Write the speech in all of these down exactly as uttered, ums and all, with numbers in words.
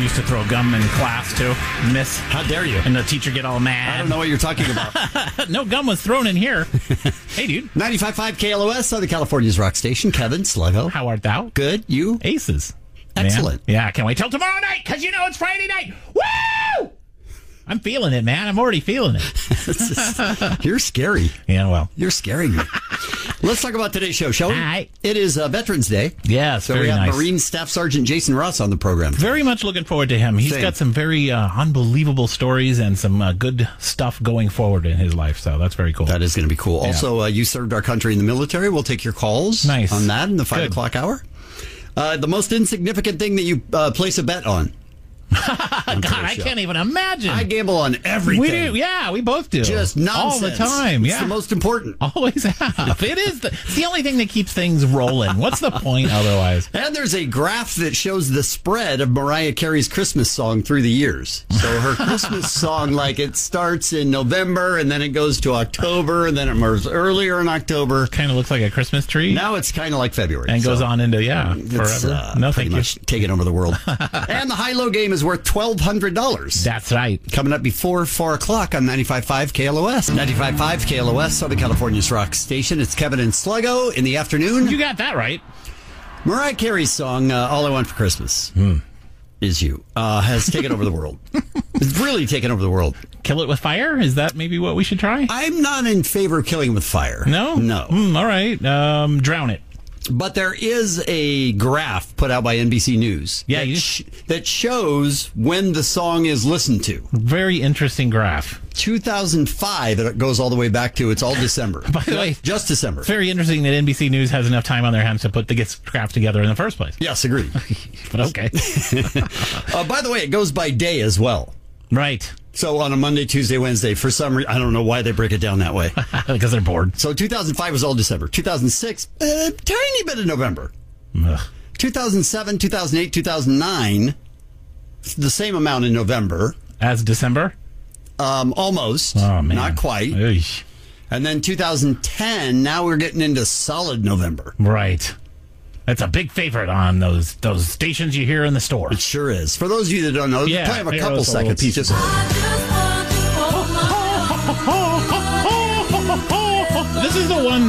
used to throw gum in class, too. Miss. How dare you? And the teacher get all mad. I don't know what you're talking about. No gum was thrown in here. Hey, dude. ninety-five point five K L O S, Southern California's rock station. Kevin Sluggo. How art thou? Good. You? Aces. Excellent. Man. Yeah, I can't wait till tomorrow night, because you know it's Friday night. Woo! I'm feeling it, man. I'm already feeling it. You're scary. Yeah, well. You're scaring me. Let's talk about today's show, shall we? All right. It is uh, Veterans Day. Yes, so very we have nice. Marine Staff Sergeant Jason Ross on the program. Very much looking forward to him. He's Same. got some very uh, unbelievable stories and some uh, good stuff going forward in his life, so that's very cool. That is going to be cool. Yeah. Also, uh, you served our country in the military. We'll take your calls Nice. on that in the five Good. o'clock hour. Uh, the most insignificant thing that you uh, place a bet on. God, I can't even imagine. I gamble on everything. We do, yeah, we both do. Just nonsense. all the time. It's Yeah, the most important. always have. It is the, it's the only thing that keeps things rolling. What's the point otherwise? And there's a graph that shows the spread of Mariah Carey's Christmas song through the years. So her Christmas song, like it starts in November and then it goes to October and then it moves earlier in October. Kind of looks like a Christmas tree. Now it's kind of like February. And goes so on into, yeah, it's, forever. Uh, no, pretty thank much you. taking over the world. And the high-low game is worth twelve hundred dollars. That's right. Coming up before four o'clock on ninety-five point five K L O S. ninety-five point five K L O S, Southern California's rock station. It's Kevin and Sluggo in the afternoon. You got that right. Mariah Carey's song, uh, All I Want for Christmas Hmm. Is You, uh, has taken over the world. It's really taken over the world. Kill it with fire? Is that maybe what we should try? I'm not in favor of killing with fire. No? No. Mm, all right. Um, drown it. But there is a graph put out by N B C News Yeah, that, you- sh- that shows when the song is listened to. Very interesting graph. two thousand five, it goes all the way back to, it's all December. By the way, Just December. very interesting that N B C News has enough time on their hands to put the get graph together in the first place. Yes, agreed. But okay. uh, by the way, it goes by day as well. Right. So on a Monday, Tuesday, Wednesday, for some reason, I don't know why they break it down that way. Because they're bored. So two thousand five was all December. two thousand six, a tiny bit of November. Ugh. two thousand seven, two thousand eight, two thousand nine, the same amount in November. As December? Um, almost. Oh, man. Not quite. Eesh. And then two thousand ten, now we're getting into solid November. Right. That's a big favorite on those those stations you hear in the store. It sure is. For those of you that don't know, Yeah, play them a here couple goes a seconds. little- Just, This is the one.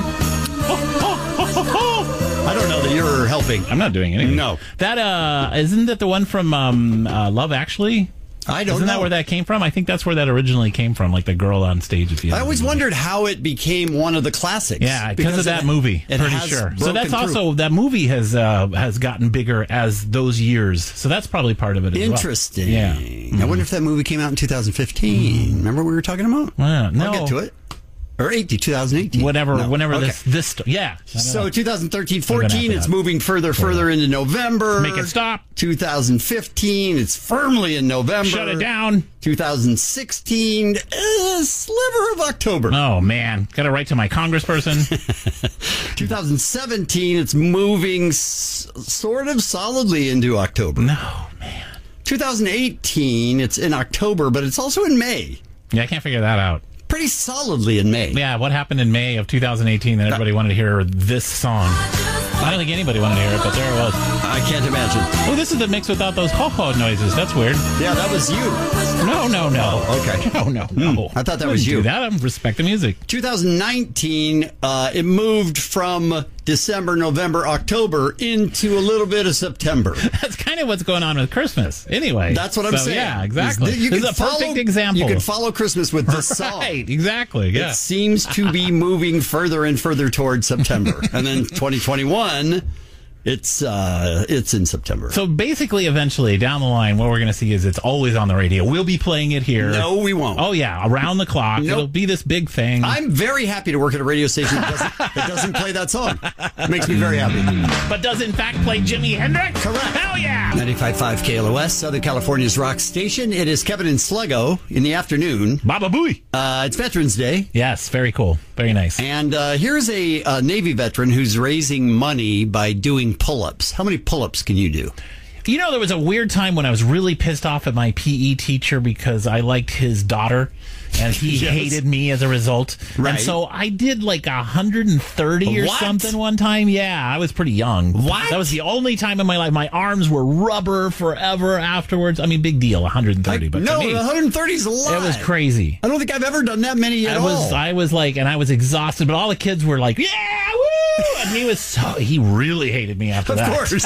I don't know that you're helping. I'm not doing anything. No. That uh isn't that the one from um uh, Love Actually? I don't Isn't know. that where that came from? I think that's where that originally came from, like the girl on stage at the end. I always of the movie. wondered how it became one of the classics. Yeah, because of that it- movie. It pretty has sure. So that's broken through. also that movie has uh, has gotten bigger as those years. So that's probably part of it as Interesting. well. Yeah. I wonder if that movie came out in two thousand fifteen. Remember what we were talking about? Yeah, no. I'll get to it. Or eighteen, twenty eighteen. Whatever, No. whenever Okay. this this st- yeah. I don't So know. twenty thirteen We're gonna have fourteen, to it's have- moving further, further into November. Make it stop. two thousand fifteen, it's firmly in November. Shut it down. two thousand sixteen, a sliver of October. Oh man, got to write to my congressperson. two thousand seventeen, it's moving s- sort of solidly into October. No man. two thousand eighteen, it's in October, but it's also in May. Yeah, I can't figure that out. Pretty solidly in May. Yeah, what happened in May of two thousand eighteen that everybody wanted to hear this song? I don't think anybody wanted to hear it, but there it was. I can't imagine. Oh, this is the mix without those ho-ho noises. That's weird. Yeah, that was you. No, no, no. Oh, okay. No, no, no. I thought that I was wouldn't you. Do that. I respect the music. two thousand nineteen, uh, it moved from December, November, October into a little bit of September. That's kind of what's going on with Christmas. Anyway. That's what I'm So, saying. Yeah, exactly. You This can is a perfect follow- example. You can follow Christmas with this song. Right, exactly. Yeah. It seems to be moving further and further towards September. And then twenty twenty-one, it's uh, it's in September. So basically, eventually, down the line, what we're going to see is it's always on the radio. We'll be playing it here. No, we won't. Oh, yeah, around the clock. Nope. It'll be this big thing. I'm very happy to work at a radio station that doesn't, that doesn't play that song. It makes me very happy. But does, in fact, play Jimi Hendrix? Correct. Hell yeah. ninety-five point five K L O S, Southern California's rock station. It is Kevin and Sluggo in the afternoon. Baba Booey. Uh, it's Veterans Day. Yes, very cool. Very nice. And uh, here's a, a Navy veteran who's raising money by doing pull-ups. How many pull-ups can you do? You know, there was a weird time when I was really pissed off at my P E teacher because I liked his daughter, and he yes. hated me as a result. Right. And so I did like one hundred thirty or what? something one time. Yeah, I was pretty young. What? That was the only time in my life. My arms were rubber forever afterwards. I mean, big deal, one hundred thirty. I, but no, to me, one hundred thirty is a lot. It was crazy. I don't think I've ever done that many at I was, all. I was like, and I was exhausted, but all the kids were like, yeah, woo! And he was so, he really hated me after of that. Course.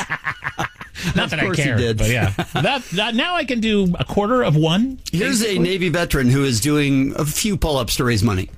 Not of that course I cared, he did. but yeah. that, that, now I can do a quarter of one. Here's basically. a Navy veteran who is doing a few pull-ups to raise money.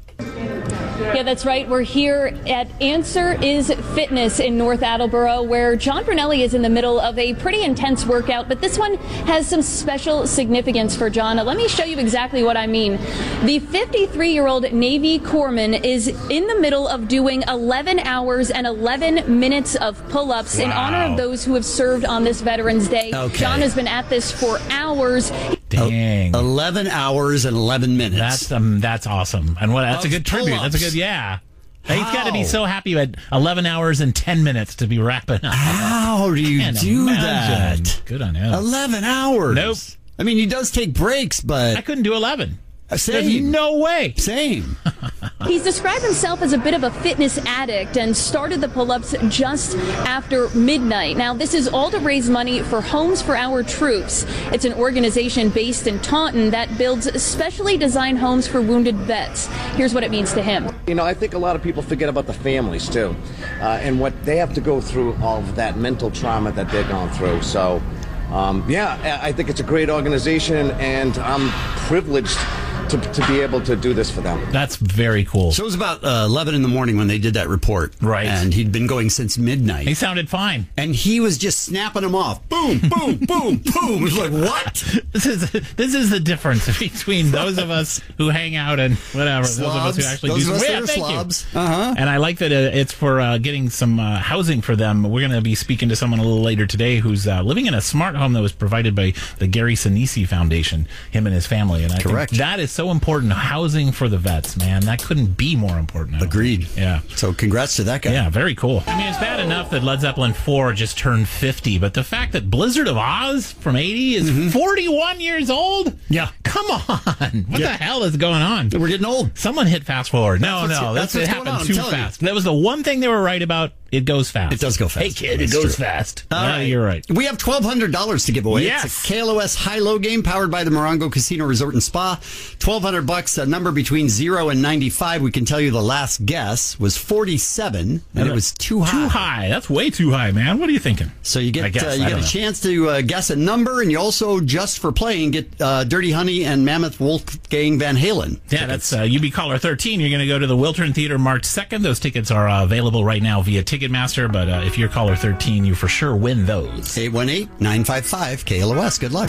Yeah, that's right. We're here at Answer is Fitness in North Attleboro, where John Brunelli is in the middle of a pretty intense workout, but this one has some special significance for John. Now, let me show you exactly what I mean. The fifty-three-year-old Navy corpsman is in the middle of doing eleven hours and eleven minutes of pull-ups wow. in honor of those who have served on this Veterans Day. Okay. John has been at this for hours. Dang. eleven hours and eleven minutes. That's um, that's awesome. And what that's of a good tribute. pull-ups. That's a good, yeah. How? He's got to be so happy at eleven hours and ten minutes to be wrapping up. How do you Can't do imagine. that? Good on him. eleven hours. Nope. I mean, he does take breaks, but I couldn't do eleven. Same. There's no way. Same. He's described himself as a bit of a fitness addict and started the pull-ups just after midnight. Now, this is all to raise money for Homes for Our Troops. It's an organization based in Taunton that builds specially designed homes for wounded vets. Here's what it means to him. You know, I think a lot of people forget about the families, too, uh, and what they have to go through, all of that mental trauma that they're going through. So, um, yeah, I think it's a great organization, and I'm privileged To, to be able to do this for them. That's very cool. So it was about uh, eleven in the morning when they did that report. Right. And he'd been going since midnight. He sounded fine. And he was just snapping them off. Boom, boom, boom, boom. It was like, what? This is this is the difference between those of us who hang out and whatever. Slobs. Those of us who actually those do of us yeah, that are thank slobs. you. Uh-huh. And I like that uh, it's for uh, getting some uh, housing for them. We're going to be speaking to someone a little later today who's uh, living in a smart home that was provided by the Gary Sinise Foundation, him and his family. And I Correct. think that is so important. Housing for the vets, man. That couldn't be more important. Agreed. Yeah. So congrats to that guy. Yeah, very cool. I mean, it's bad enough that Led Zeppelin four just turned fifty, but the fact that Blizzard of Oz from eighty is mm-hmm. forty-one years old? Yeah. Come on. What yeah. the hell is going on? We're getting old. Someone hit fast forward. No, that's no. That's, that's it happened too fast. You. That was the one thing they were right about. It goes fast. It does go fast. Hey, kid, That's it goes true. fast. All no, right. You're right. We have twelve hundred dollars to give away. Yes. It's a K L O S high-low game powered by the Morongo Casino Resort and Spa. twelve hundred bucks, a number between zero and ninety-five. We can tell you the last guess was forty-seven, and it was too high. Too high. That's way too high, man. What are you thinking? So you get guess, uh, you get a know. chance to uh, guess a number, and you also, just for playing, get uh, Dirty Honey and Mammoth Wolfgang Van Halen. Yeah, tickets. That's uh, U B Caller thirteen. You're going to go to the Wiltern Theater March second. Those tickets are uh, available right now via Ticketmaster, but uh, if you're Caller thirteen, you for sure win those. eight one eight, nine five five, K L O S. Good luck.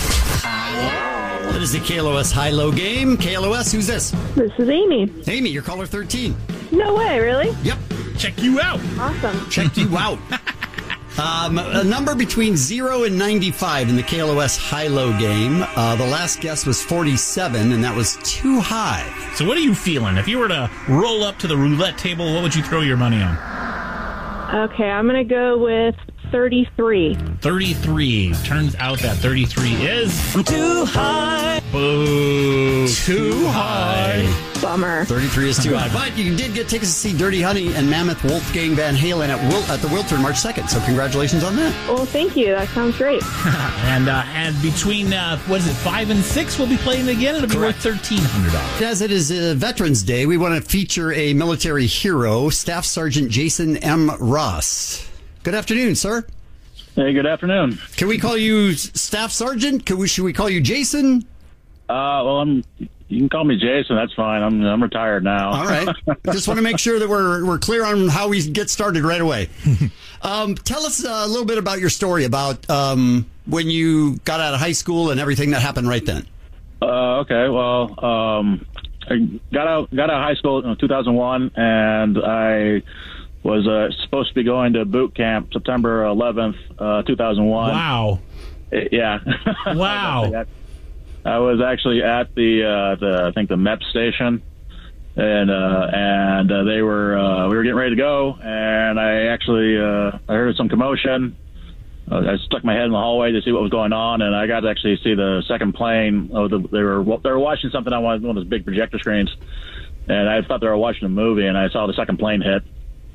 That is the K L O S high-low game. K L O S, who's this? This is Amy. Amy, you're caller thirteen. No way, really? Yep. Check you out. Awesome. Checked you out. Um, a number between zero and ninety-five in the K L O S high-low game. Uh, the last guess was forty-seven, and that was too high. So what are you feeling? If you were to roll up to the roulette table, what would you throw your money on? Okay, I'm going to go with thirty-three. thirty-three. Turns out that thirty-three is... Too high. Boo. Too high. Bummer. thirty-three is too high. But you did get tickets to see Dirty Honey and Mammoth Wolfgang Van Halen at, Wil- at the Wiltern March second. So congratulations on that. Well, thank you. That sounds great. and uh, and between, uh, what is it, five and six, we'll be playing again. It'll be Correct. worth thirteen hundred dollars. As it is uh, Veterans Day, we want to feature a military hero, Staff Sergeant Jason M. Ross. Good afternoon, sir. Hey, good afternoon. Can we call you Staff Sergeant? Can we, should we call you Jason? Uh, well, I'm. You can call me Jason. That's fine. I'm I'm retired now. All right. Just want to make sure that we're we're clear on how we get started right away. um, tell us a little bit about your story about um, when you got out of high school and everything that happened right then. Uh, okay. Well, um, I got out got out of high school in two thousand one, and I was uh, supposed to be going to boot camp September eleventh, uh, two thousand one. Wow. It, yeah. Wow. I was actually at the, uh, the I think the M E P station, and uh, and uh, they were uh, we were getting ready to go, and I actually uh, I heard some commotion. I stuck my head in the hallway to see what was going on, and I got to actually see the second plane. Oh, the, they were they were watching something on one of those big projector screens, and I thought they were watching a movie, and I saw the second plane hit,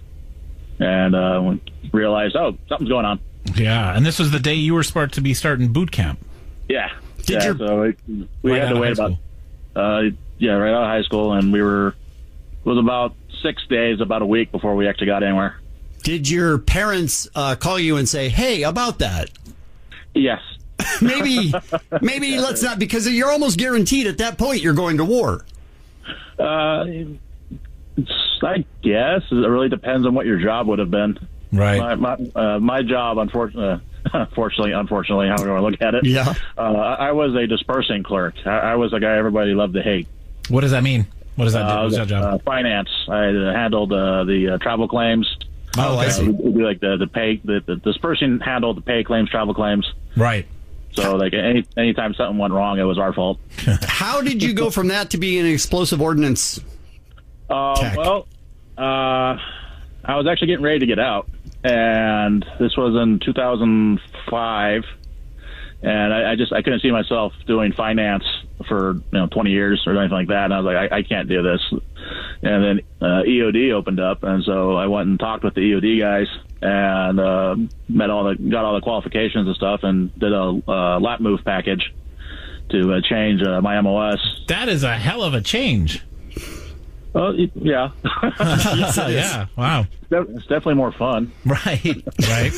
and uh, realized, oh, something's going on. Yeah, and this was the day you were supposed to be starting boot camp. Yeah. Did yeah, your, so we, we right had to wait about, uh, yeah, right out of high school, and we were, it was about six days, about a week before we actually got anywhere. Did your parents uh, call you and say, hey, about that? Yes. maybe, maybe let's not, because you're almost guaranteed at that point you're going to war. Uh, I guess it really depends on what your job would have been. Right. My my, uh, my job, unfortunately, unfortunately, unfortunately, however you want to look at it. Yeah. Uh, I was a dispersing clerk. I, I was a guy everybody loved to hate. What does that mean? What does that do? Uh, What's that job? Uh, finance. I handled uh, the uh, travel claims. Oh, okay. I see. Uh, we do like the the pay. The, the dispersing handled the pay claims, travel claims. Right. So like any anytime something went wrong, it was our fault. How did you go from that to being an explosive ordnance? Uh, Tech. well, uh, I was actually getting ready to get out, and this was in two thousand five, and I, I just I couldn't see myself doing finance for you know twenty years or anything like that, and I was like, I, I can't do this. And then uh, E O D opened up, and so I went and talked with the E O D guys and uh, met all the got all the qualifications and stuff, and did a uh, lap move package to uh, change uh, my M O S. That is a hell of a change. Well, yeah. Yes, it is. Yeah. Wow. It's definitely more fun. Right. Right.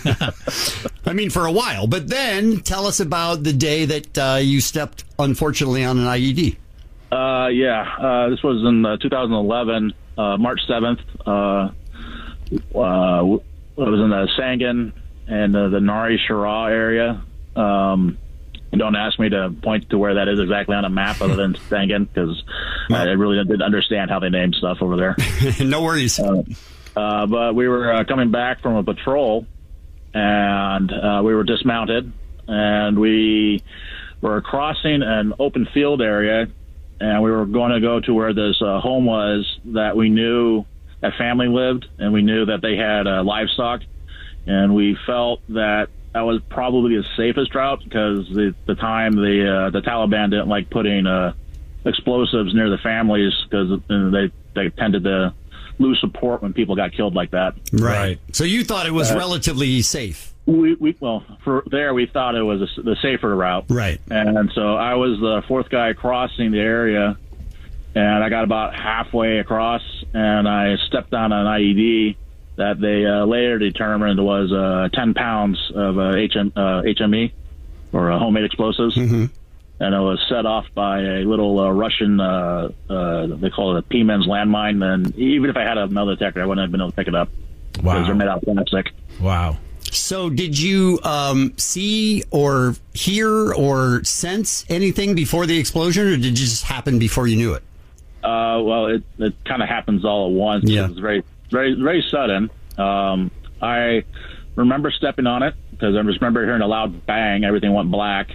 I mean, for a while. But then tell us about the day that uh, you stepped, unfortunately, on an I E D. Uh, yeah. Uh, this was in uh, two thousand eleven, uh, March seventh. Uh, uh, it was in the Sangin and uh, the Nari Shara area. Um, don't ask me to point to where that is exactly on a map other than Sangin, because I really didn't understand how they named stuff over there. No worries. Uh, uh, but we were uh, coming back from a patrol, and uh, we were dismounted, and we were crossing an open field area, and we were going to go to where this uh, home was that we knew a family lived, and we knew that they had uh, livestock, and we felt that that was probably the safest route, because the the time the uh, the Taliban didn't like putting uh, explosives near the families, because they they tended to lose support when people got killed like that. Right. So you thought it was uh, relatively safe. We, we well for there we thought it was a, the safer route. Right. And so I was the fourth guy crossing the area, and I got about halfway across, and I stepped on an I E D that they uh, later determined was uh, ten pounds of uh, H M, uh, H M E, or uh, homemade explosives. Mm-hmm. And it was set off by a little uh, Russian, uh, uh, they call it a P-men's landmine. And even if I had a metal detector, I wouldn't have been able to pick it up. Wow. Because they're made out of plastic. Wow. So did you um, see or hear or sense anything before the explosion, or did it just happen before you knew it? Uh, well, it, it kind of happens all at once. Yeah. It was very, very, very sudden. Um, I remember stepping on it, because I just remember hearing a loud bang. Everything went black.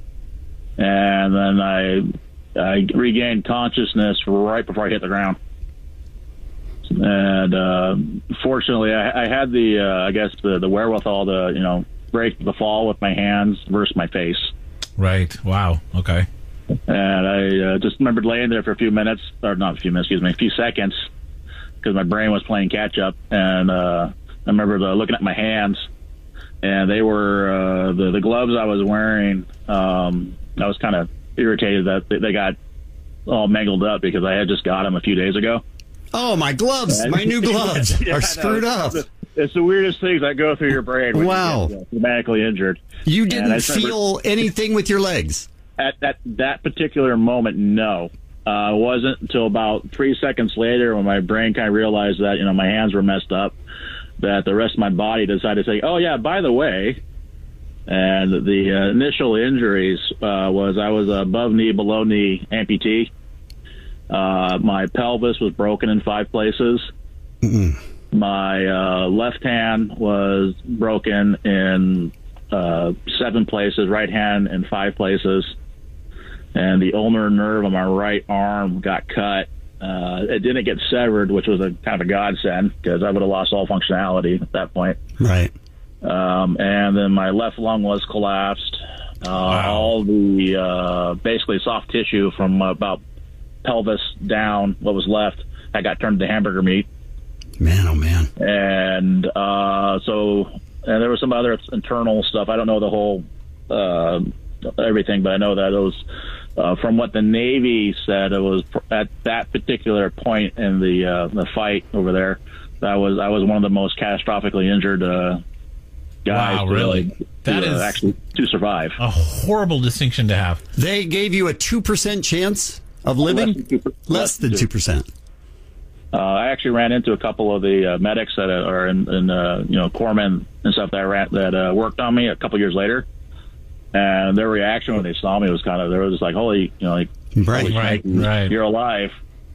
And then I, I regained consciousness right before I hit the ground. And uh, fortunately, I, I had the, uh, I guess, the, the wherewithal to, you know, break the fall with my hands versus my face. Right. Wow. Okay. And I uh, just remembered laying there for a few minutes, or not a few minutes, excuse me, a few seconds, because my brain was playing catch up. And uh, I remember uh, looking at my hands, and they were uh, the the gloves I was wearing. Um, I was kind of irritated that they got all mangled up, because I had just got them a few days ago. Oh, my gloves, my new gloves yeah, are screwed up. It's, it's the weirdest things that go through your brain when Wow. you get dramatically injured. You didn't remember, feel anything with your legs? At that, that particular moment, no. Uh, it wasn't until about three seconds later, when my brain kind of realized that, you know, my hands were messed up, that the rest of my body decided to say, oh, yeah, by the way. And the uh, initial injuries uh, was I was above knee, below knee amputee. Uh, my pelvis was broken in five places. Mm-mm. My uh, left hand was broken in uh, seven places, right hand in five places. And the ulnar nerve on my right arm got cut. Uh, it didn't get severed, which was a kind of a godsend, because I would have lost all functionality at that point. Right. Um, and then my left lung was collapsed. Uh, wow. All the uh, basically soft tissue from about pelvis down, what was left, I got turned to hamburger meat. Man, oh man. And uh, so, and there was some other internal stuff. I don't know the whole uh, everything, but I know that it was uh, from what the Navy said. It was at that particular point in the uh, the fight over there. That was I was one of the most catastrophically injured uh, guys. Wow, really? To, that to, is uh, actually to survive. A horrible distinction to have. They gave you a two percent chance of living. Less than two percent. Uh, I actually ran into a couple of the uh, medics that are in, in uh, you know, corpsmen and stuff that ran, that uh, worked on me a couple years later, and their reaction when they saw me was kind of they were just like, "Holy, you know, like, right, holy right, shit, right. You're alive."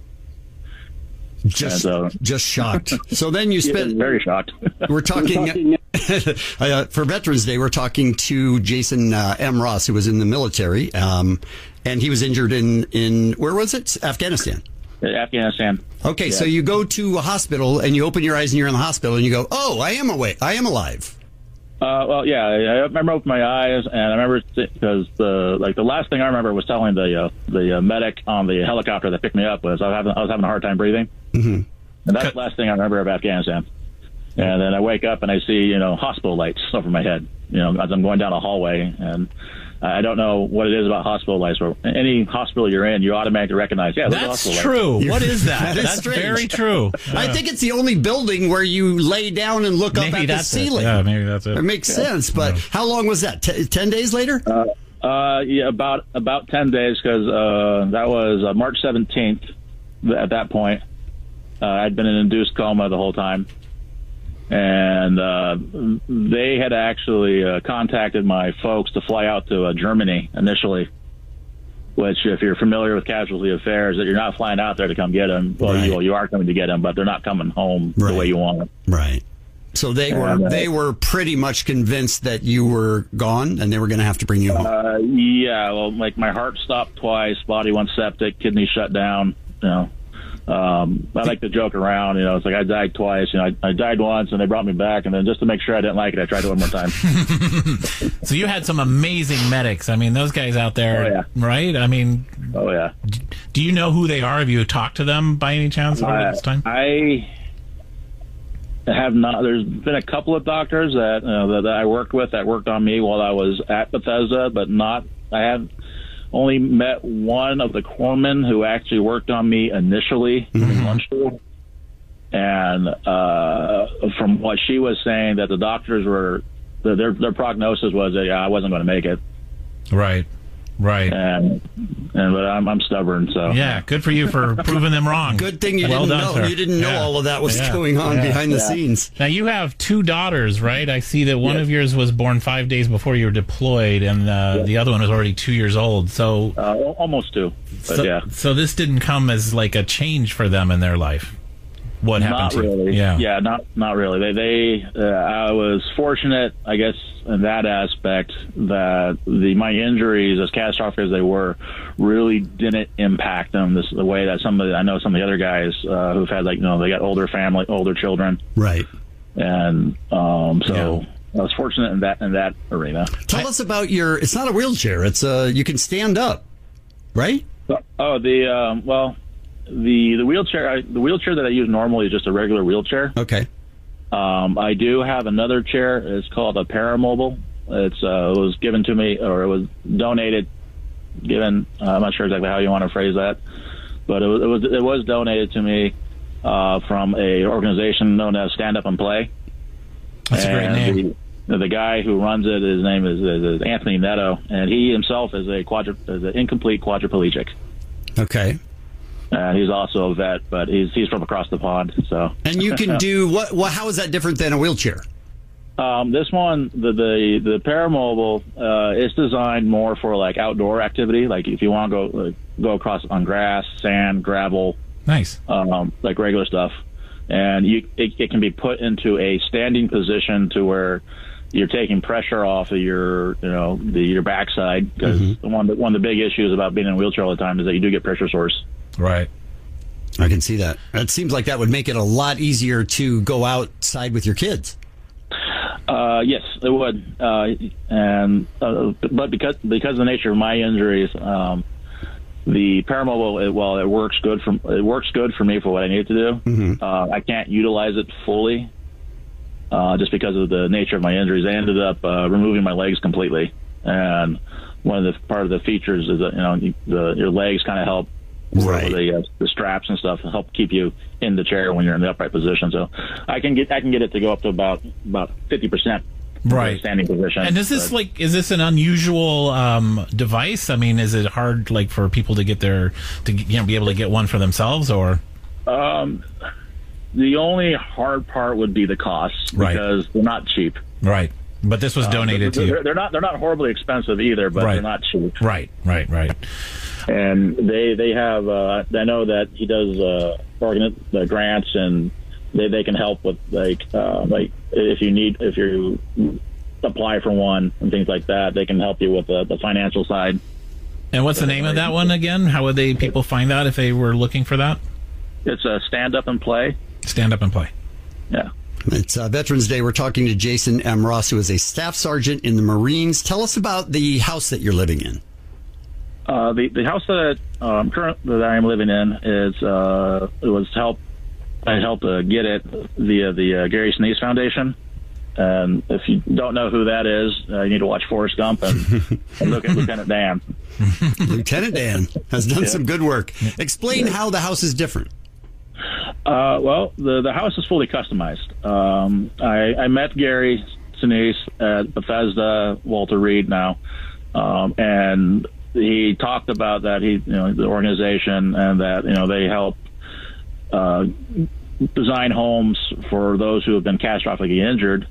Just, and, uh, just shocked. So then you spent very shocked. We're talking uh, for Veterans Day. We're talking to Jason uh, M. Ross, who was in the military, um, and he was injured in in where was it? Afghanistan. Afghanistan. Okay, yeah. So you go to a hospital and you open your eyes and you're in the hospital and you go, "Oh, I am awake. I am alive." Uh, well, yeah, I remember opening my eyes, and I remember because the like the last thing I remember was telling the uh, the uh, medic on the helicopter that picked me up was I was having I was having a hard time breathing, mm-hmm. and that's the last thing I remember of Afghanistan. And then I wake up and I see you know hospital lights over my head, you know, as I'm going down a hallway, and I don't know what it is about hospital lights. Where any hospital you're in, you automatically recognize. Yeah, that's hospital true. Lights. What is that? that is that's strange. very true. Yeah. I think it's the only building where you lay down and look maybe up at the ceiling. It. Yeah, maybe that's it. It makes yeah. sense. But yeah. How long was that? T- Ten days later? Uh, uh, yeah, about about ten days because uh, that was uh, March seventeenth. At that point, uh, I'd been in induced coma the whole time. And uh, they had actually uh, contacted my folks to fly out to uh, Germany initially, which, if you're familiar with casualty affairs, that you're not flying out there to come get them. Well, right. you, well you are coming to get them, but they're not coming home right. the way you want them. Right. So they were and, uh, they were pretty much convinced that you were gone, and they were going to have to bring you home. Uh, yeah. Well, like my heart stopped twice, body went septic, kidney shut down. You know. Um, I like to joke around, you know, it's like I died twice, you know, I, I died once and they brought me back, and then just to make sure I didn't like it, I tried it one more time. So you had some amazing medics. I mean, those guys out there, oh, yeah. right? I mean, oh yeah. Do you know who they are? Have you talked to them by any chance over uh, this time? I have not. There's been a couple of doctors that, you know, that, that I worked with that worked on me while I was at Bethesda, but not, I have only met one of the corpsmen who actually worked on me initially mm-hmm. in Lunchville. And uh, from what she was saying, that the doctors were, their their prognosis was that yeah, I wasn't going to make it. Right, right. And, and but I'm, I'm stubborn, so. Yeah, good for you for proving them wrong. Good thing you well didn't done, know. sir. You didn't know yeah. all of that was yeah. going on yeah. behind the yeah. scenes. Now, you have two daughters, right? I see that one yes. of yours was born five days before you were deployed, and uh, yes. the other one was already two years old. So uh, almost two, but so, yeah. So this didn't come as like a change for them in their life. What happened not to really. you? Yeah, yeah, not not really. They, they uh, I was fortunate, I guess, in that aspect that the my injuries, as catastrophic as they were, really didn't impact them this the way that some of the, I know some of the other guys uh, who've had like you know they got older family, older children, right, and um, so. Yeah. I was fortunate in that in that arena. Tell us about your. It's not a wheelchair. It's a. You can stand up, right? Oh, the um, well, the the wheelchair. I, the wheelchair that I use normally is just a regular wheelchair. Okay. Um, I do have another chair. It's called a Paramobile. It's uh, it was given to me, or it was donated. Given. Uh, I'm not sure exactly how you want to phrase that, but it was it was, it was donated to me uh, from a organization known as Stand Up and Play. That's and a great name. The, the guy who runs it, his name is, is Anthony Netto, and he himself is a quadru- is an incomplete quadriplegic. Okay. And he's also a vet, but he's he's from across the pond. So. And you can do what? What? How is that different than a wheelchair? Um, this one, the the the Paramobile, uh, is designed more for like outdoor activity. Like if you want to go like, go across on grass, sand, gravel. Nice. Um, like regular stuff. And you, it, it can be put into a standing position to where you're taking pressure off of your, you know, the, your backside. Because mm-hmm. one, one of the big issues about being in a wheelchair all the time is that you do get pressure sores. Right. I can see that. It seems like that would make it a lot easier to go outside with your kids. Uh, yes, it would. Uh, and uh, but because because of the nature of my injuries, um, the Paramobile, it, while it works good for it works good for me for what I need to do. Mm-hmm. Uh, I can't utilize it fully uh, just because of the nature of my injuries. I ended up uh, removing my legs completely, and one of the part of the features is that you know the, your legs kind of help. Right. The, uh, the straps and stuff help keep you in the chair when you're in the upright position. So I can get I can get it to go up to about about fifty percent right standing position. And is this but, like is this an unusual um, device? I mean, is it hard like for people to get their to you know be able to get one for themselves or? Um, the only hard part would be the costs right. because they're not cheap. Right. But this was donated uh, to you. They're, they're not they're not horribly expensive either, but right. they're not cheap. Right. Right. Right. And they they have uh, I know that he does uh, organ uh, grants and they, they can help with like uh, like if you need if you apply for one and things like that, they can help you with the, the financial side. And what's the name of that one again? How would they people find out if they were looking for that? It's a stand up and play. Stand up and play. Yeah. It's uh, Veterans Day. We're talking to Jason M. Ross, who is a staff sergeant in the Marines. Tell us about the house that you're living in. Uh, the the house that um, current that I am living in is uh, it was help I helped uh, get it via the uh, Gary Sinise Foundation. And if you don't know who that is, uh, you need to watch Forrest Gump and, and look at Lieutenant Dan. Lieutenant Dan has done yeah. some good work. Explain yeah. how the house is different. Uh, well, the the house is fully customized. Um, I, I met Gary Sinise at Bethesda Walter Reed now, um, and he talked about that he, you know, the organization and that you know they help uh, design homes for those who have been catastrophically injured.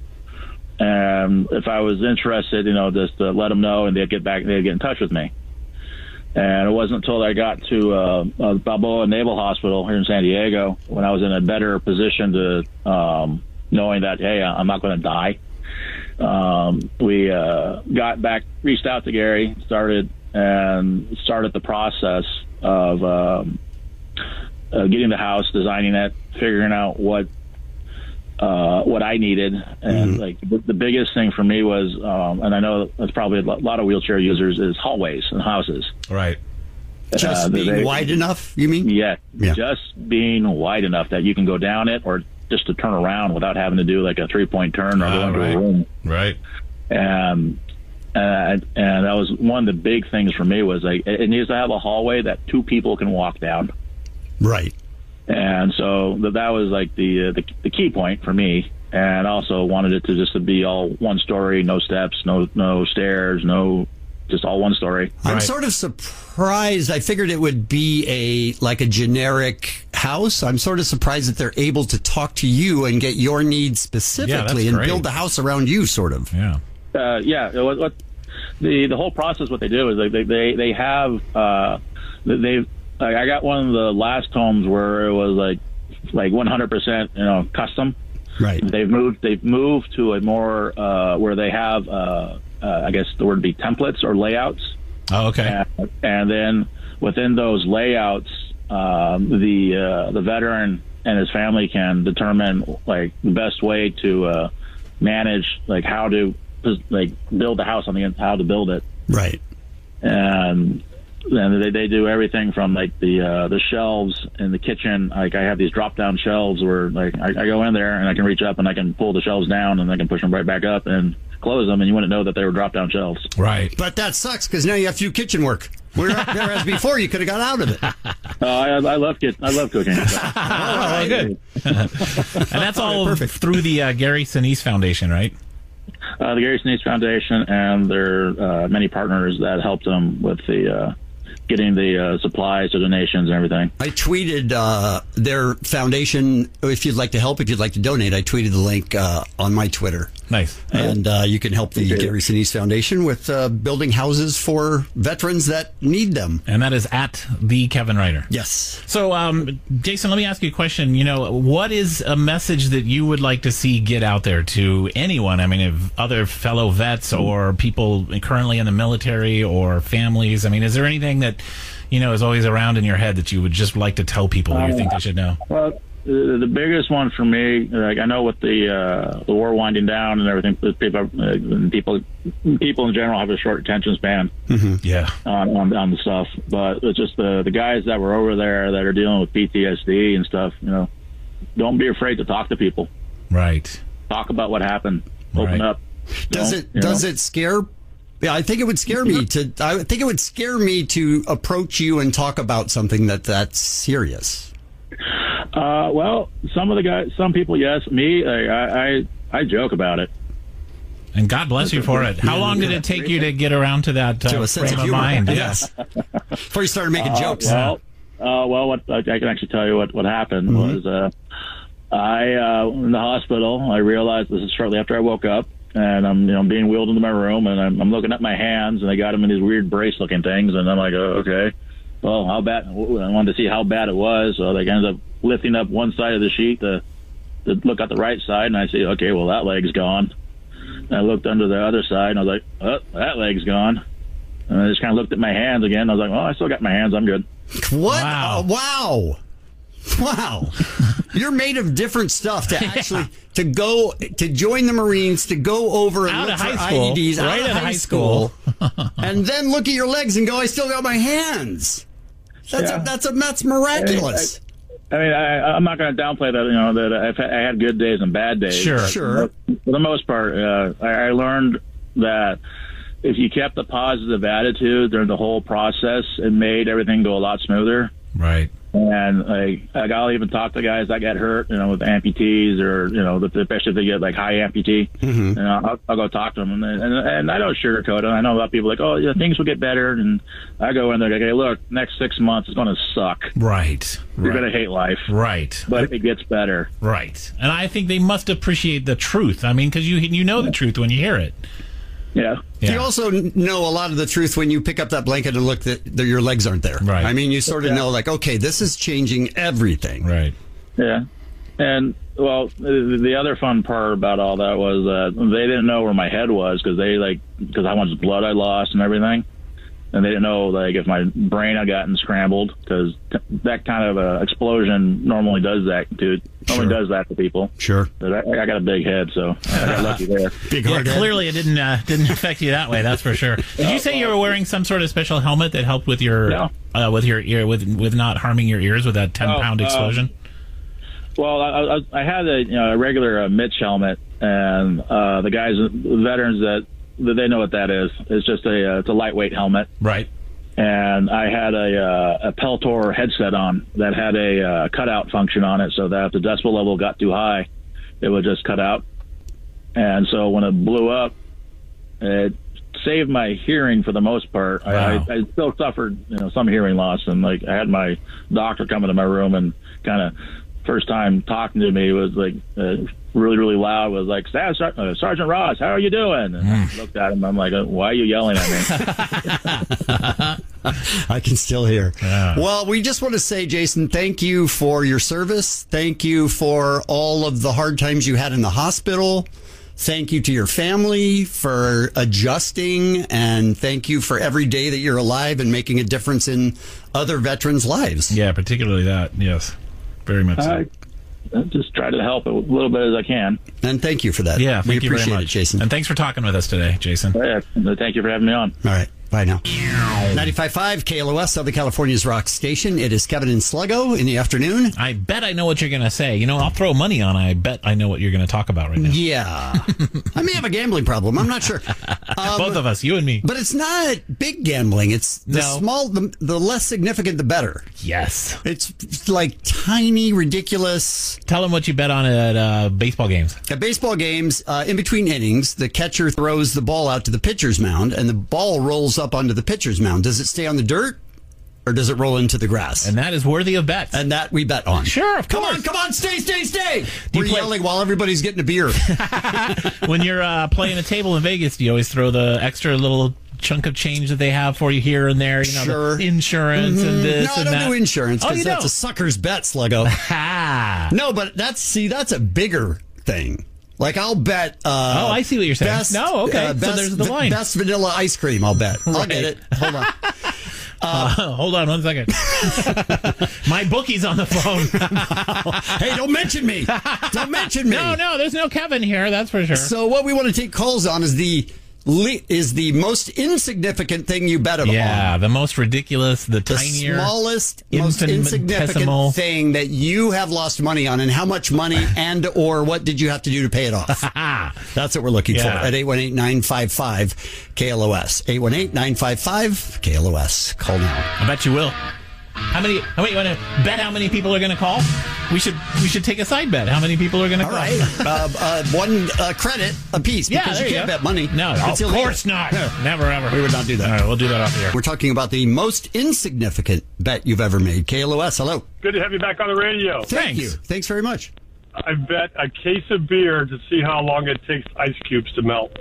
And if I was interested, you know, just to let them know, and they'd get back, they'd get in touch with me. And it wasn't until I got to uh, uh, Balboa Naval Hospital here in San Diego when I was in a better position to um, knowing that, hey, I'm not going to die. Um, we uh, got back, reached out to Gary, started and started the process of um, uh, getting the house, designing it, figuring out what uh, what I needed. And mm-hmm. like the, the biggest thing for me was, um, and I know that's probably a lot of wheelchair users, is hallways and houses. Right. Just uh, being they, wide enough, you mean? Yeah, yeah. Just being wide enough that you can go down it or just to turn around without having to do like a three-point turn or ah, go into right. a room. Right. Um, and, and that was one of the big things for me was like it needs to have a hallway that two people can walk down. Right. And so that, that was like the, uh, the the key point for me. And also wanted it to just to be all one story, no steps, no no stairs, no, just all one story. I'm right. sort of surprised. I figured it would be a like a generic house. I'm sort of surprised that they're able to talk to you and get your needs specifically yeah, and great. build the house around you, sort of. Yeah. Uh, yeah. What, what the the whole process, what they do is they they they, they have uh, they've. Like I got one of the last homes where it was like like one hundred percent, you know, custom. Right. They've moved. They've moved to a more uh, where they have, uh, uh, I guess the word would be templates or layouts. Oh, okay. And, and then within those layouts, um, the uh, the veteran and his family can determine like the best way to uh, manage like how to like build the house on the how to build it. Right. And. And they, they do everything from like the uh, the shelves in the kitchen. Like I have these drop down shelves where like I, I go in there and I can reach up and I can pull the shelves down and I can push them right back up and close them, and you wouldn't know that they were drop down shelves. Right. But that sucks because now you have to do kitchen work. Whereas before you could have got out of it. Uh, I, I love kit. I love cooking. So. Oh, well, good. And that's all Perfect. through the uh, Gary Sinise Foundation, right? Uh, the Gary Sinise Foundation and their uh, many partners that helped them with the. Uh, getting the uh, supplies, the donations, and everything. I tweeted uh, their foundation. If you'd like to help, if you'd like to donate, I tweeted the link uh, on my Twitter. Nice. And uh, you can help the Gary Sinise Foundation with uh, building houses for veterans that need them. And that is at the Kevin Ryder. Yes. So, um, Jason, let me ask you a question. You know, what is a message that you would like to see get out there to anyone? I mean, if other fellow vets or people currently in the military or families. I mean, is there anything that, you know, is always around in your head that you would just like to tell people that you think they should know? Well, the, the biggest one for me, like I know with the uh, the war winding down and everything, people uh, people people in general have a short attention span. Mm-hmm. Yeah, on, on on the stuff. But it's just the the guys that were over there that are dealing with P T S D and stuff. You know, don't be afraid to talk to people. Right. Talk about what happened. Open right. up. Does it does know? it scare? Yeah, I think it would scare me to. I think it would scare me to approach you and talk about something that that's serious. Uh, well, some of the guys, some people, yes. Me, I, I, I joke about it. And God bless you for it. How long did it take you to get around to that uh, to a sense frame of, of mind? Yes. Before you started making uh, jokes. Well, uh, well, what I can actually tell you what what happened mm-hmm. was uh, I uh, in the hospital. I realized this is shortly after I woke up. And I'm, you know, being wheeled into my room, and I'm, I'm looking at my hands, and they got them in these weird brace-looking things, and I'm like, oh, okay. Well, how bad? I wanted to see how bad it was, so they ended up lifting up one side of the sheet to, to look at the right side, and I see, okay, well, that leg's gone. And I looked under the other side, and I was like, oh, that leg's gone. And I just kind of looked at my hands again. I was like, oh, I still got my hands. I'm good. What? Wow. Uh, wow. Wow. You're made of different stuff to actually, yeah. to go, to join the Marines, to go over and out look of for high school, I E Ds right out of out high, high school, school. and then look at your legs and go, I still got my hands. That's yeah. a, that's a, that's miraculous. I, I, I mean, I, I'm not going to downplay that, you know, that I've had, I had good days and bad days. Sure. Sure. For the most part, uh, I, I learned that if you kept a positive attitude during the whole process, it made everything go a lot smoother. Right. And like, like I'll even talk to guys that get hurt, you know, with amputees or, you know, especially if they get like high amputee. Mm-hmm. And I'll, I'll go talk to them. And, and, and I don't sugarcoat it. I know a lot of people are like, oh, yeah, things will get better. And I go in there like, hey, look, next six months is going to suck. Right. You're right. going to hate life. Right. But it gets better. Right. And I think they must appreciate the truth. I mean, because you you know the truth when you hear it. Yeah. yeah. You also know a lot of the truth when you pick up that blanket and look that, that your legs aren't there. Right. I mean, you sort of yeah. know, like, okay, this is changing everything. Right. Yeah. And, well, the, the other fun part about all that was that they didn't know where my head was because they, like, because how much blood I lost and everything. And they didn't know, like, if my brain had gotten scrambled because t- that kind of uh, explosion normally does that, dude. Normally Sure. does that to people. Sure. But I, I got a big head, so I got lucky there. Big Yeah, hard head. clearly it didn't uh, didn't affect you that way. That's for sure. Did you say you were wearing some sort of special helmet that helped with your Yeah. uh, with your ear with with not harming your ears with that ten pound Oh, explosion? Um, well, I, I, I had a, you know, a regular uh, Mitch helmet, and uh, the guys, the veterans that, that they know what that is. It's just a uh, it's a lightweight helmet. Right. And I had a, uh, a Peltor headset on that had a uh, cutout function on it, so that if the decibel level got too high, it would just cut out. And so when it blew up, it saved my hearing for the most part. Wow. I, I, I still suffered, you know, some hearing loss, and like I had my doctor come into my room and kind of first time talking to me was like uh, really really loud. Was like, uh, Sergeant Ross, how are you doing? And mm. I looked at him. I'm like, why are you yelling at me? I can still hear. Yeah. Well, we just want to say, Jason, thank you for your service. Thank you for all of the hard times you had in the hospital. Thank you to your family for adjusting, and thank you for every day that you're alive and making a difference in other veterans' lives. Yeah, particularly that. Yes, very much so. I, I just try to help a little bit as I can. And thank you for that. Yeah, we thank you very appreciate much, it, Jason. And thanks for talking with us today, Jason. Yeah, thank you for having me on. All right. Bye now. ninety-five point five K L O S, Southern California's rock station. It is Kevin and Sluggo in the afternoon. I bet I know what you're going to say. You know, I'll throw money on I bet I know what you're going to talk about right now. Yeah. I may have a gambling problem. I'm not sure. Um, Both of us, you and me. But it's not big gambling. It's the No. small, the, the less significant, the better. Yes. It's like tiny, ridiculous. Tell them what you bet on at uh, baseball games. At baseball games, uh, in between innings, the catcher throws the ball out to the pitcher's mound, and the ball rolls up onto the pitcher's mound. Does it stay on the dirt, or does it roll into the grass? And that is worthy of bets. And that we bet on. Sure, of Come course. on, come on, stay, stay, stay. Do you We're play- yelling while everybody's getting a beer. When you're uh, playing a table in Vegas, do you always throw the extra little chunk of change that they have for you here and there? You know, Sure. the insurance and this No, I and don't that. do insurance Oh, because you that's don't? a sucker's bet, Sluggo. Ha! No, but that's, see, that's a bigger thing. Like, I'll bet. Uh, Oh, I see what you're saying. Best, No, okay. uh, So best, there's the line. Best vanilla ice cream, I'll bet. I'll Right. get it. Hold on. Uh, hold on one second. My bookie's on the phone. Hey, don't mention me. Don't mention me. No, no, there's no Kevin here. That's for sure. So what we want to take calls on is the le- is the most insignificant thing you bet on. Yeah, the most ridiculous, the, The tinier, smallest, most insignificant infinitesimal thing that you have lost money on, and how much money and or what did you have to do to pay it off? That's what we're looking Yeah. for at eight one eight, nine five five, K L O S. eight one eight, nine five five, K L O S. Call now. I bet you will. How many? How many? You want to bet how many people are going to call? We should. We should take a side bet. How many people are going to All call? right. uh, uh, one uh, credit a piece Yeah, because there you you can't go. bet money. No, It's of illegal. course not. Never, ever. We would not do that. All right, we'll do that off the air. We're talking about the most insignificant bet you've ever made. K L O S, hello. Good to have you back on the radio. Thank Thanks. you. Thanks very much. I bet a case of beer to see how long it takes ice cubes to melt.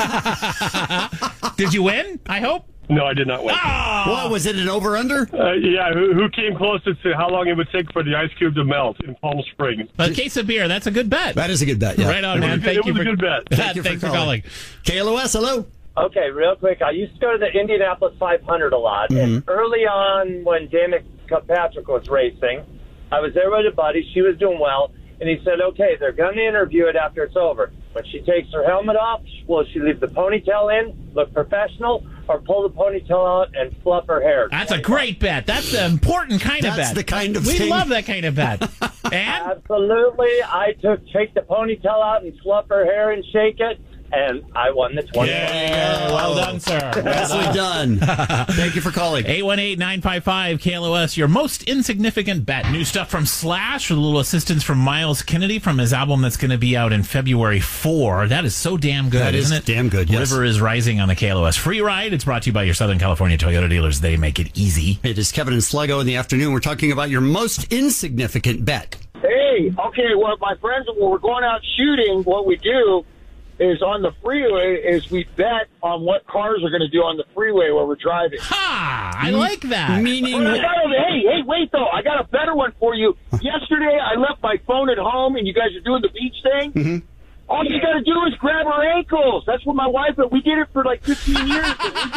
Did you win? I hope. No, I did not win. What, was it an over-under? Uh, yeah, who, who came closest to how long it would take for the ice cube to melt in Palm Springs? A case of beer. That's a good bet. That is a good bet, yeah. Right on, It man. was a good- Thank it you was for a good bet. Thank you for Thanks for calling. calling. K L O S, hello. Okay, real quick. I used to go to the Indianapolis five hundred a lot, and early on when Danica Patrick was racing, I was there with a buddy. She was doing well, and he said, okay, they're going to interview it after it's over. When she takes her helmet off, will she leave the ponytail in, look professional, or pull the ponytail out and fluff her hair? That's a great bet. That's the important kind of That's bet. the kind of we thing- love that kind of bet. And Absolutely. I took take the ponytail out and fluff her hair and shake it, and I won the twenty. yeah, well done, sir. Nicely done. Thank you for calling. eight one eight, nine five five, K L O S, your most insignificant bet. New stuff from Slash, with a little assistance from Miles Kennedy from his album that's going to be out in February fourth. That is so damn good, That is isn't it? damn good, yes. River is Rising on the K L O S Free Ride. It's brought to you by your Southern California Toyota dealers. They make it easy. It is Kevin and Sluggo in the afternoon. We're talking about your most insignificant bet. Hey, okay, well, my friends, when we're going out shooting, what we do is on the freeway is we bet on what cars are going to do on the freeway where we're driving. Ha! I like that. Meaning, But I got a, hey, hey, wait, though. I got a better one for you. Yesterday, I left my phone at home, and you guys are doing the beach thing. Mm-hmm. All you got to do is grab her ankles. That's what my wife did. We did it for like fifteen years. And we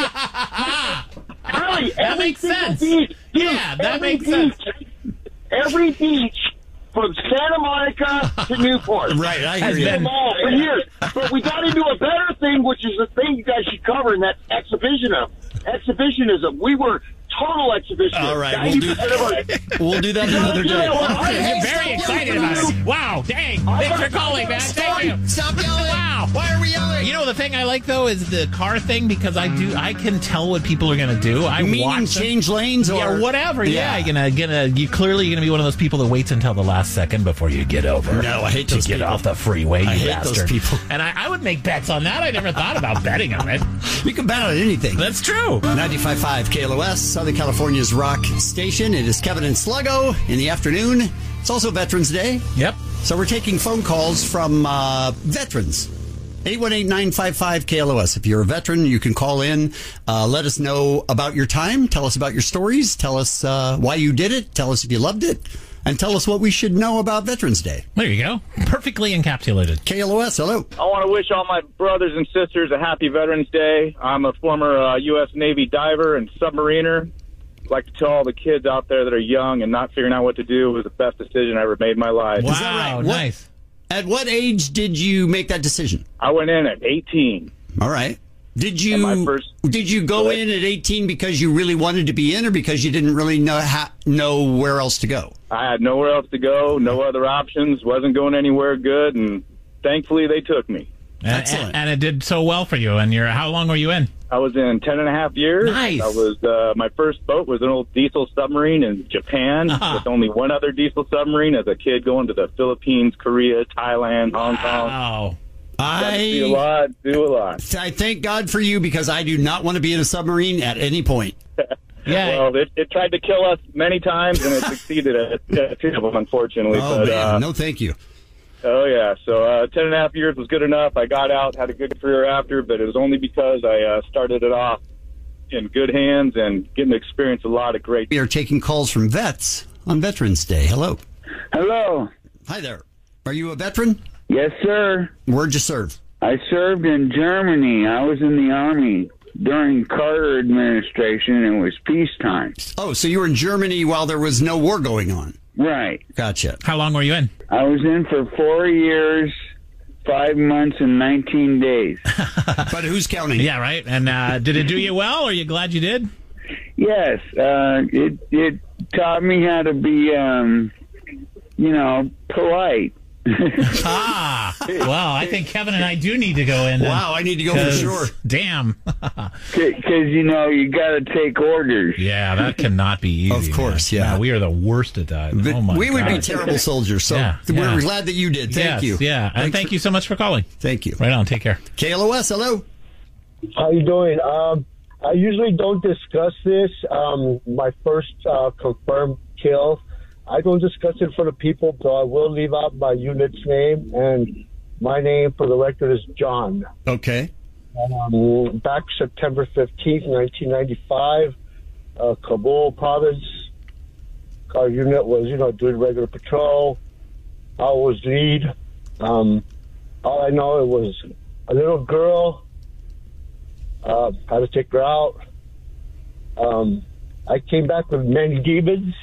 just, really, That every makes single sense. beach. Dude, Yeah, that every makes sense. beach, Every beach from Santa Monica to Newport. right, I hear Has you. been- Them all for years. But we got into a better thing, which is the thing you guys should cover, and that's exhibitionism. Exhibitionism. We were total exhibitionists. All right, we'll do, ninety percent of our- we'll do that another Do day. that one. You're very excited about it. Wow, dang. Thanks for calling, man. Thank you. Stop yelling. Wow. Why are we yelling? You know, the thing I like, though, is the car thing, because I do, I can tell what people are going to do. I Meaning watch them. change lanes or Yeah, whatever. Yeah, Yeah. you're gonna, gonna, you clearly you're gonna be one of those people that waits until the last second before you get over. No, I hate to those get people. off the freeway. You I hate bastard. those people. And I, I would make bets on that. I never thought about betting on it. You can bet on anything. That's true. ninety-five point five K L O S, Southern California's rock station. It is Kevin and Sluggo in the afternoon. It's also Veterans Day. Yep. So we're taking phone calls from uh, veterans. eight one eight, nine five five, K L O S. If you're a veteran, you can call in. Uh, let us know about your time. Tell us about your stories. Tell us uh, why you did it. Tell us if you loved it. And tell us what we should know about Veterans Day. There you go. Perfectly encapsulated. K L O S, hello. I want to wish all my brothers and sisters a happy Veterans Day. I'm a former uh, U S Navy diver and submariner. I'd like to tell all the kids out there that are young and not figuring out what to do was the best decision I ever made in my life. Wow, Is that right? What- nice. At what age did you make that decision? I went in at eighteen. All right. Did And my you first- did you go in at eighteen because you really wanted to be in, or because you didn't really know ha- know where else to go? I had nowhere else to go, no other options, wasn't going anywhere good, and thankfully they took me. And, Excellent. and it did so well for you. And you're, how long were you in? I was in ten and a half years. Nice. I was uh, my first boat was an old diesel submarine in Japan Uh-huh. with only one other diesel submarine as a kid going to the Philippines, Korea, Thailand, Hong Kong. Wow. Got to see a I lot, do a lot. I thank God for you, because I do not want to be in a submarine at any point. Yeah. Well, it, it tried to kill us many times, and it succeeded at, at two of them, unfortunately. Oh but, man, uh, no thank you. Oh, yeah. So uh, ten and a half years was good enough. I got out, had a good career after, but it was only because I uh, started it off in good hands and getting to experience a lot of great. We are taking calls from vets on Veterans Day. Hello. Hello. Hi there. Are you a veteran? Yes, sir. Where'd you serve? I served in Germany. I was in the Army. during Carter administration. It was peacetime. Oh, so you were in Germany while there was no war going on. Right. Gotcha. How long were you in? I was in for four years, five months, and nineteen days. But who's counting? Yeah, right. And uh, did it do you well? Are you glad you did? Yes. Uh, it it taught me how to be, um, you know, polite. Ah, well, I think Kevin and I do need to go in. Then, wow, I need to go for sure. Damn. Because, you know, you got to take orders. Yeah, that cannot be easy. Of course, man. yeah. No, we are the worst at that. But oh my we would God. be terrible soldiers, so Yeah, we're yeah. glad that you did. Thank yes, you. Yeah, and Thanks thank for- you so much for calling. Thank you. Right on. Take care. K L O S, hello. How you doing? Um, I usually don't discuss this. Um, my first uh, confirmed kill. I don't discuss it for the people, so I will leave out my unit's name, and my name for the record is John. Okay. Um, back September fifteenth, nineteen ninety-five, uh, Kabul province. Our unit was, you know, doing regular patrol. I was lead. Um, all I know, it was a little girl. Uh, had to take her out. Um, I came back with many demons,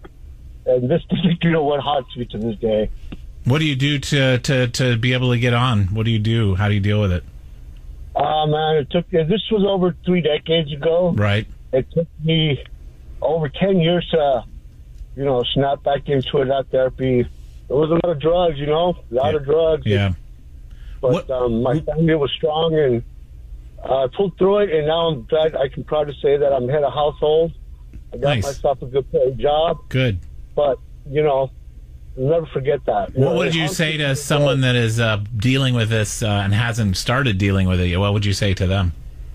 and this particular one haunts me to this day. What do you do to, to, to be able to get on? What do you do? How do you deal with it? Uh, man, it took, this was over three decades ago. Right. It took me over ten years to, you know, snap back into it, that therapy. There was a lot of drugs, you know, a lot yeah. of drugs. Yeah. But um, my family was strong, and uh, I pulled through it, and now I'm glad I can proudly say that I'm head of household. I got Nice. myself a good paying job. Good. But, you know, I'll never forget that. You What know, would it you haunts say me to this someone day. that is uh, dealing with this uh, and hasn't started dealing with it? What would you say to them?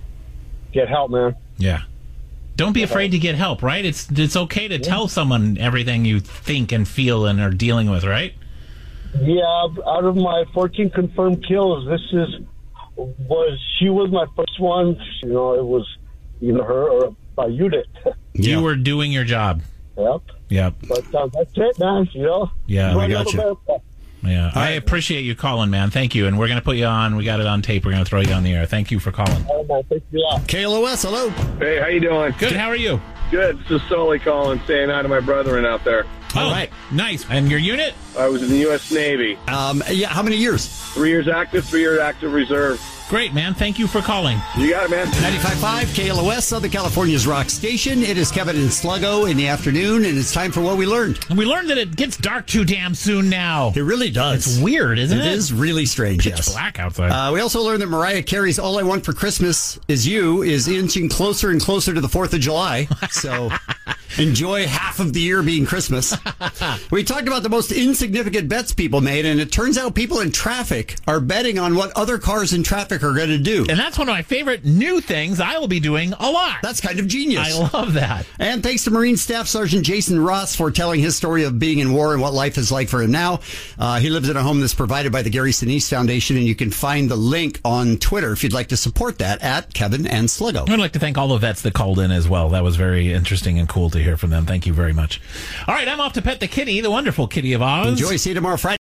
Get help, man. Yeah. Don't be afraid to get help, right? It's it's okay to tell someone everything you think and feel and are dealing with, right? Yeah, out of my fourteen confirmed kills, this is was she was my first one. You know, it was either her or my unit. You were doing your job. Yep. Yep. But um, that's it, man. You know. Yeah, Run we out got of you. America. Yeah, I appreciate you calling, man. Thank you. And we're going to put you on. We got it on tape. We're going to throw you on the air. Thank you for calling. Oh, man, thank you. K L O S, hello. Hey, how you doing? Good. How are you? Good. This is Sully calling, saying hi to my brethren out there. All right. Nice. And your unit? I was in the U S Navy. Um, yeah, how many years? Three years active, three years active reserve. Great, man. Thank you for calling. You got it, man. ninety-five point five K L O S, Southern California's rock station. It is Kevin and Sluggo in the afternoon, and it's time for What We Learned. And we learned that it gets dark too damn soon now. It really does. It's weird, isn't it? It is really strange, Pitch yes. black outside. Uh, we also learned that Mariah Carey's All I Want for Christmas Is You is inching closer and closer to the fourth of July. So enjoy half of the year being Christmas. We talked about the most insignificant bets people made, and it turns out people in traffic are betting on what other cars in traffic are going to do. And that's one of my favorite new things I will be doing a lot. That's kind of genius. I love that. And thanks to Marine Staff Sergeant Jason Ross for telling his story of being in war and what life is like for him now. Uh, he lives in a home that's provided by the Gary Sinise Foundation, and you can find the link on Twitter if you'd like to support that at Kevin and Sluggo. I'd like to thank all the vets that called in as well. That was very interesting and cool to hear from them. Thank you very much. All right, I'm off to pet the kitty, the wonderful Kitty of Oz. Enjoy. See you tomorrow Friday.